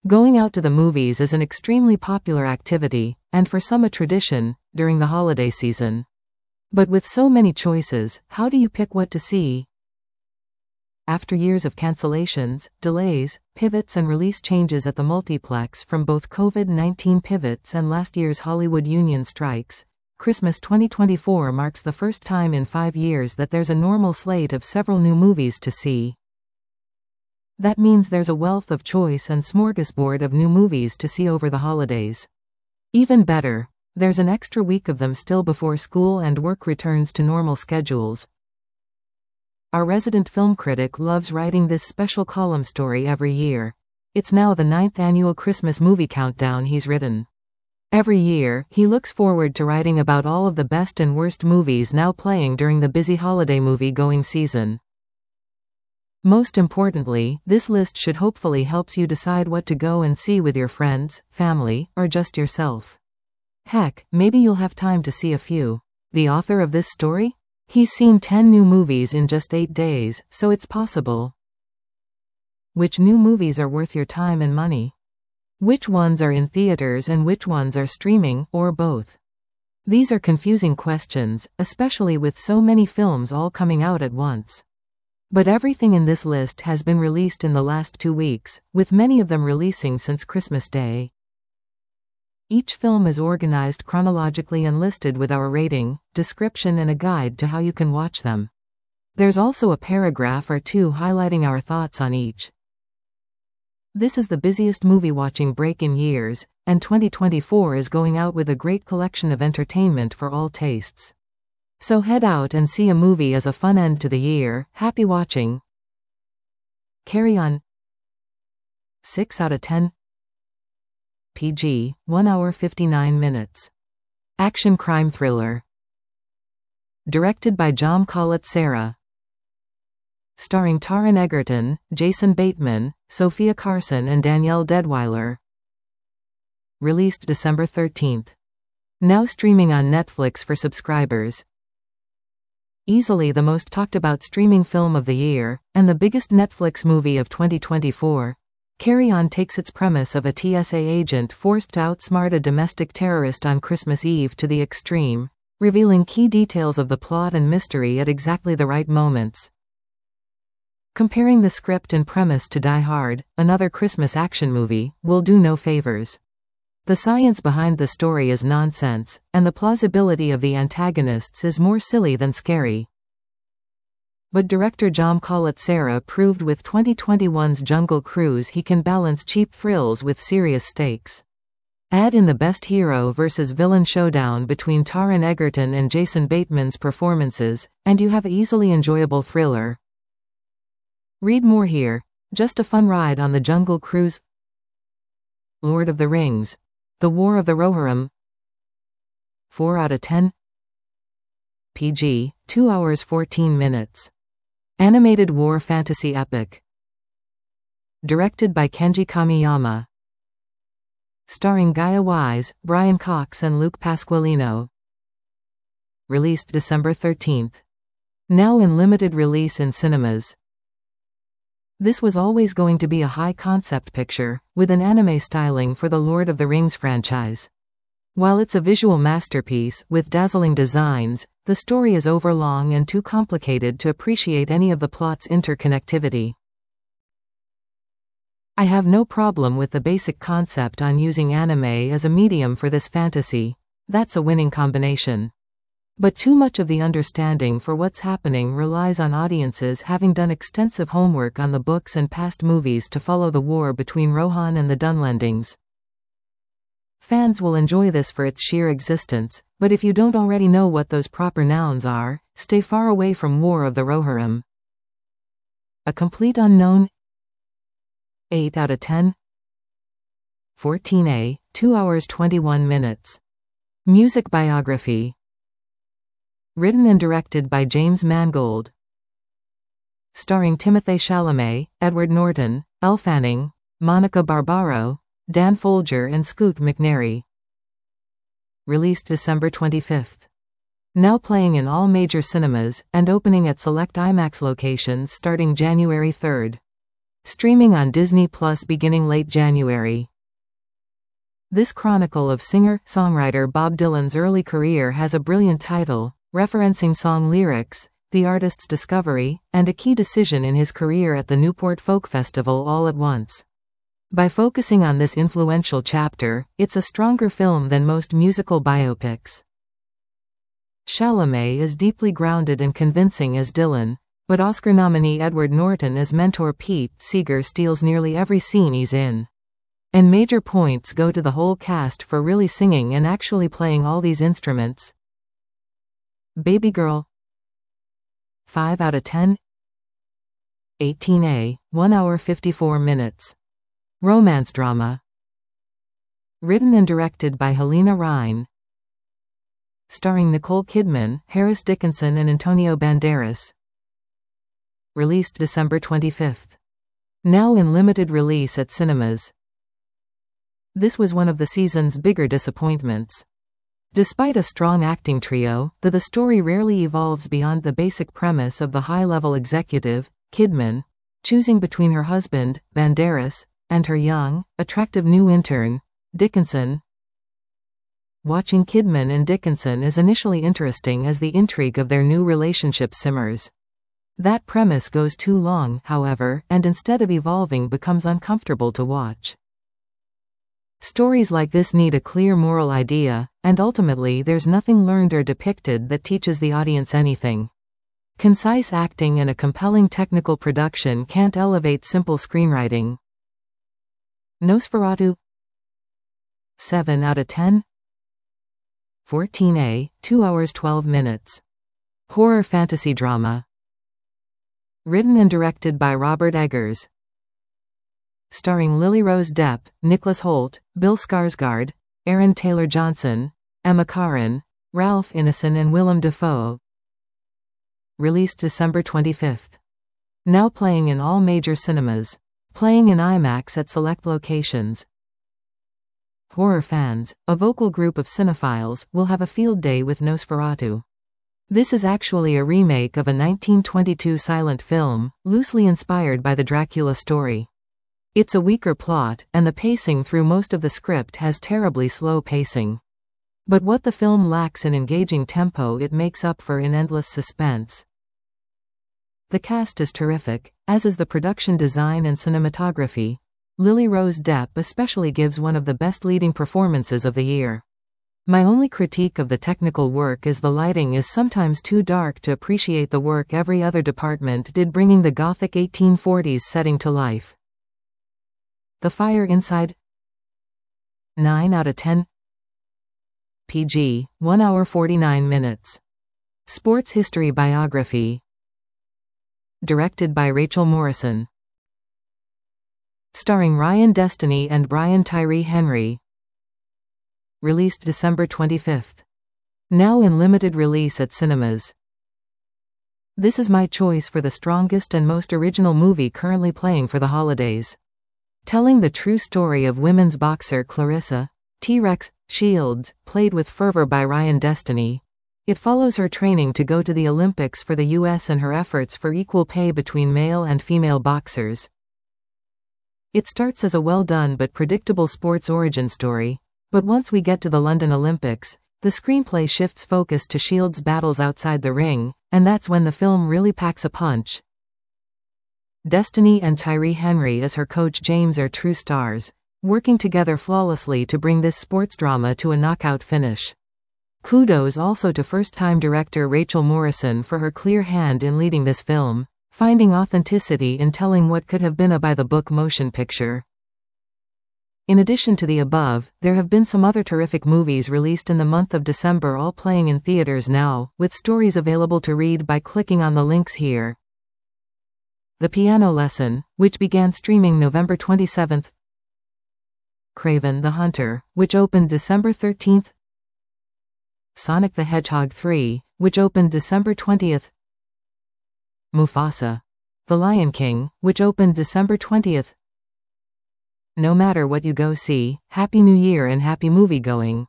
Going out to the movies is an extremely popular activity, and for some a tradition, during the holiday season. But with so many choices, how do you pick what to see? After years of cancellations, delays, pivots and release changes at the multiplex from both COVID-19 pivots and last year's Hollywood union strikes, Christmas 2024 marks the first time in 5 years that there's a normal slate of several new movies to see. That means there's a wealth of choice and smorgasbord of new movies to see over the holidays. Even better, there's an extra week of them still before school and work returns to normal schedules. Our resident film critic loves writing this special column story every year. It's now the 9th annual Christmas movie countdown he's written. Every year, he looks forward to writing about all of the best and worst movies now playing during the busy holiday movie-going season. Most importantly, this list should hopefully helps you decide what to go and see with your friends, family, or just yourself. Heck, maybe you'll have time to see a few. The author of this story? He's seen 10 new movies in just 8 days, so it's possible. Which new movies are worth your time and money? Which ones are in theaters and which ones are streaming, or both? These are confusing questions, especially with so many films all coming out at once. But everything in this list has been released in the last 2 weeks, with many of them releasing since Christmas Day. Each film is organized chronologically and listed with our rating, description and a guide to how you can watch them. There's also a paragraph or two highlighting our thoughts on each. This is the busiest movie-watching break in years, and 2024 is going out with a great collection of entertainment for all tastes. So head out and see a movie as a fun end to the year. Happy watching. Carry On. 6 out of 10. PG, 1 hour 59 minutes. Action crime thriller. Directed by Jaume Collet-Serra. Starring Taron Egerton, Jason Bateman, Sofia Carson and Danielle Deadwyler. Released December 13th. Now streaming on Netflix for subscribers. Easily the most talked about streaming film of the year, and the biggest Netflix movie of 2024, Carry On takes its premise of a TSA agent forced to outsmart a domestic terrorist on Christmas Eve to the extreme, revealing key details of the plot and mystery at exactly the right moments. Comparing the script and premise to Die Hard, another Christmas action movie, will do no favors. The science behind the story is nonsense, and the plausibility of the antagonists is more silly than scary. But director Jaume Collet-Serra proved with 2021's Jungle Cruise he can balance cheap thrills with serious stakes. Add in the best hero versus villain showdown between Taron Egerton and Jason Bateman's performances, and you have an easily enjoyable thriller. Read more here. Just a fun ride on the Jungle Cruise. Lord of the Rings. The War of the Rohirrim. 4 out of 10. PG, 2 hours 14 minutes. Animated war fantasy epic. Directed by Kenji Kamiyama. Starring Gaia Wise, Brian Cox and Luke Pasqualino. Released December 13th. Now in limited release in cinemas. This was always going to be a high-concept picture, with an anime styling for the Lord of the Rings franchise. While it's a visual masterpiece, with dazzling designs, the story is overlong and too complicated to appreciate any of the plot's interconnectivity. I have no problem with the basic concept on using anime as a medium for this fantasy. That's a winning combination. But too much of the understanding for what's happening relies on audiences having done extensive homework on the books and past movies to follow the war between Rohan and the Dunlendings. Fans will enjoy this for its sheer existence, but if you don't already know what those proper nouns are, stay far away from War of the Rohirrim. A complete unknown. 8 out of 10. 14A, 2 hours 21 minutes. Music biography. Written and directed by James Mangold. Starring Timothée Chalamet, Edward Norton, Elle Fanning, Monica Barbaro, Dan Folger and Scoot McNairy. Released December 25th. Now playing in all major cinemas, and opening at select IMAX locations starting January 3rd. streaming on Disney Plus beginning late January. This chronicle of singer-songwriter Bob Dylan's early career has a brilliant title, referencing song lyrics, the artist's discovery, and a key decision in his career at the Newport Folk Festival all at once. By focusing on this influential chapter, it's a stronger film than most musical biopics. Chalamet is deeply grounded and convincing as Dylan, but Oscar nominee Edward Norton as mentor Pete Seeger steals nearly every scene he's in. And major points go to the whole cast for really singing and actually playing all these instruments. Baby Girl 5 out of 10. 18A, 1 hour 54 minutes. Romance drama. Written and directed by Helena Rhine. Starring Nicole Kidman, Harris Dickinson and Antonio Banderas. Released December 25th. Now in limited release at cinemas. This was one of the season's bigger disappointments. Despite a strong acting trio, the story rarely evolves beyond the basic premise of the high-level executive, Kidman, choosing between her husband, Banderas, and her young, attractive new intern, Dickinson. Watching Kidman and Dickinson is initially interesting as the intrigue of their new relationship simmers. That premise goes too long, however, and instead of evolving becomes uncomfortable to watch. Stories like this need a clear moral idea, and ultimately there's nothing learned or depicted that teaches the audience anything. Concise acting and a compelling technical production can't elevate simple screenwriting. Nosferatu 7 out of 10. 14A, 2 hours 12 minutes. Horror fantasy drama. Written and directed by Robert Eggers. Starring Lily Rose Depp, Nicholas Hoult, Bill Skarsgård, Aaron Taylor Johnson, Emma Corrin, Ralph Ineson and Willem Dafoe. Released December 25th. Now playing in all major cinemas. Playing in IMAX at select locations. Horror fans, a vocal group of cinephiles, will have a field day with Nosferatu. This is actually a remake of a 1922 silent film, loosely inspired by the Dracula story. It's a weaker plot, and the pacing through most of the script has terribly slow pacing. But what the film lacks in engaging tempo it makes up for in endless suspense. The cast is terrific, as is the production design and cinematography. Lily Rose Depp especially gives one of the best leading performances of the year. My only critique of the technical work is the lighting is sometimes too dark to appreciate the work every other department did, bringing the gothic 1840s setting to life. The Fire Inside 9 out of 10. PG, 1 hour 49 minutes. Sports history biography. Directed by Rachel Morrison. Starring Ryan Destiny and Brian Tyree Henry. Released December 25th. Now in limited release at cinemas. This is my choice for the strongest and most original movie currently playing for the holidays. Telling the true story of women's boxer Clarissa T-Rex Shields, played with fervor by Ryan Destiny. It follows her training to go to the Olympics for the US and her efforts for equal pay between male and female boxers. It starts as a well-done but predictable sports origin story, but once we get to the London Olympics, the screenplay shifts focus to Shields' battles outside the ring, and that's when the film really packs a punch. Destiny and Tyree Henry as her coach James are true stars, working together flawlessly to bring this sports drama to a knockout finish. Kudos also to first-time director Rachel Morrison for her clear hand in leading this film, finding authenticity in telling what could have been a by-the-book motion picture. In addition to the above, there have been some other terrific movies released in the month of December, all playing in theaters now, with stories available to read by clicking on the links here. The Piano Lesson, which began streaming November 27th. Kraven the Hunter, which opened December 13th. Sonic the Hedgehog 3, which opened December 20th. Mufasa: The Lion King, which opened December 20th. No matter what you go see, Happy New Year and happy movie-going.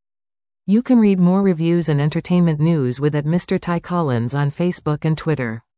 You can read more reviews and entertainment news with @Mr. Ty Collins on Facebook and Twitter.